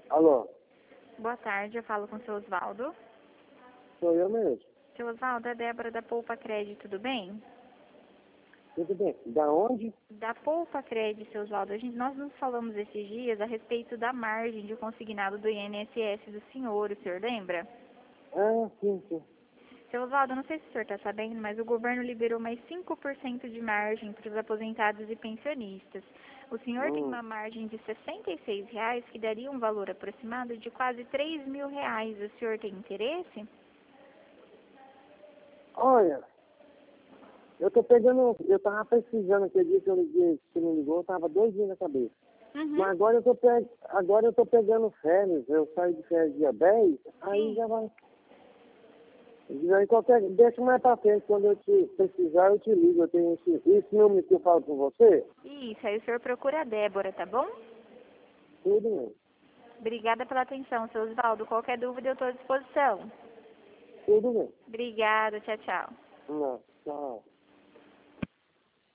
Alô, Boa tarde, eu falo com o seu Osvaldo. sou eu mesmo. Seu Osvaldo, é Débora da Poupa Crédito, tudo bem? Tudo bem? Da onde? Da Poupa Crédito, seu Osvaldo, nós nos falamos esses dias a respeito da margem de consignado do INSS do senhor, o senhor lembra? Ah, sim, sim. Seu Osvaldo, não sei se o senhor está sabendo, mas o governo liberou mais 5% de margem para os aposentados e pensionistas. O senhor tem Hum. uma margem de R$ 66, que daria um valor aproximado de quase R$ 3.000. O senhor tem interesse? Olha, eu tava precisando, aquele dia que eu liguei, que você me ligou, eu tava 2 dias na cabeça. Uhum. Mas agora eu tô pegando férias, eu saio de férias dia 10, aí Sim. já vai. Deixa mais pra frente, quando eu te precisar, eu te ligo. Eu tenho esse número que eu falo com você, Isso, aí o senhor procura a Débora, tá bom? tudo mesmo. Obrigada pela atenção, seu Osvaldo. Qualquer dúvida eu estou à disposição. Tudo mesmo. Obrigada, tchau, tchau. Não, tchau.